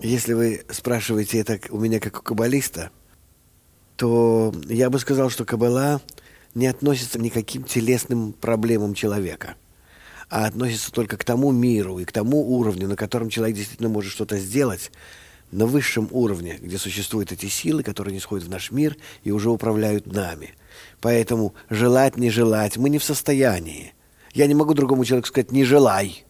Если вы спрашиваете это у меня как у каббалиста, то я бы сказал, что каббала не относится ни к каким телесным проблемам человека, а относится только к тому миру и к тому уровню, на котором человек действительно может что-то сделать, на высшем уровне, где существуют эти силы, которые не сходят в наш мир и уже управляют нами. Поэтому желать, не желать мы не в состоянии. Я не могу другому человеку сказать «не желай».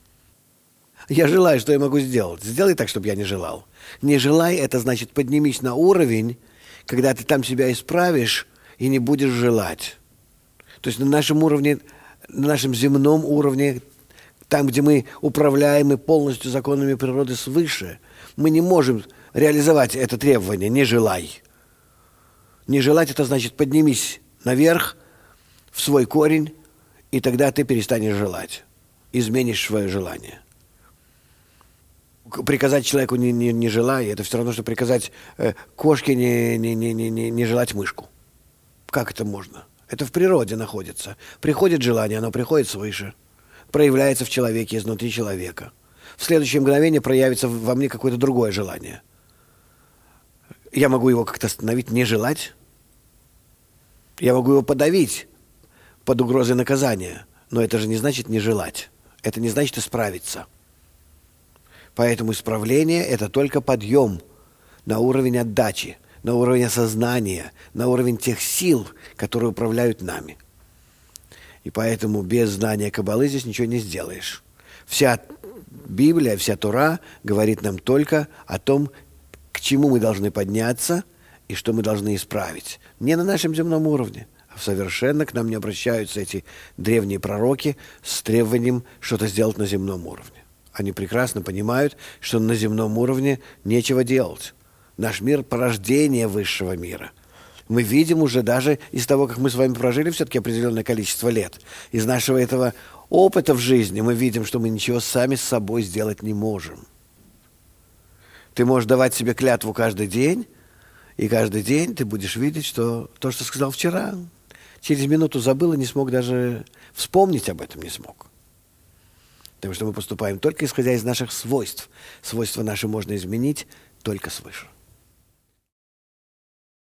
Я желаю, что я могу сделать? Сделай так, чтобы я не желал. Не желай, это значит поднимись на уровень, когда ты там себя исправишь и не будешь желать. То есть на нашем уровне, на нашем земном уровне, там, где мы управляемы полностью законами природы свыше, мы не можем реализовать это требование «не желай». Не желать – это значит поднимись наверх, в свой корень, и тогда ты перестанешь желать, изменишь свое желание. Приказать человеку не желай, это все равно, что приказать кошке не желать мышку. Как это можно? Это в природе находится. Приходит желание, оно приходит свыше. Проявляется в человеке, изнутри человека. В следующее мгновение проявится во мне какое-то другое желание. Я могу его как-то остановить, не желать. Я могу его подавить под угрозой наказания. Но это же не значит не желать. Это не значит исправиться. Поэтому исправление – это только подъем на уровень отдачи, на уровень осознания, на уровень тех сил, которые управляют нами. И поэтому без знания каббалы здесь ничего не сделаешь. Вся Библия, вся Тора говорит нам только о том, к чему мы должны подняться и что мы должны исправить. Не на нашем земном уровне, а совершенно к нам не обращаются эти древние пророки с требованием что-то сделать на земном уровне. Они прекрасно понимают, что на земном уровне нечего делать. Наш мир – порождение высшего мира. Мы видим уже даже из того, как мы с вами прожили все-таки определенное количество лет, из нашего этого опыта в жизни мы видим, что мы ничего сами с собой сделать не можем. Ты можешь давать себе клятву каждый день, и каждый день ты будешь видеть, что то, что сказал вчера, через минуту забыл и не смог даже вспомнить об этом не смог. Потому что мы поступаем только исходя из наших свойств. Свойства наши можно изменить только свыше.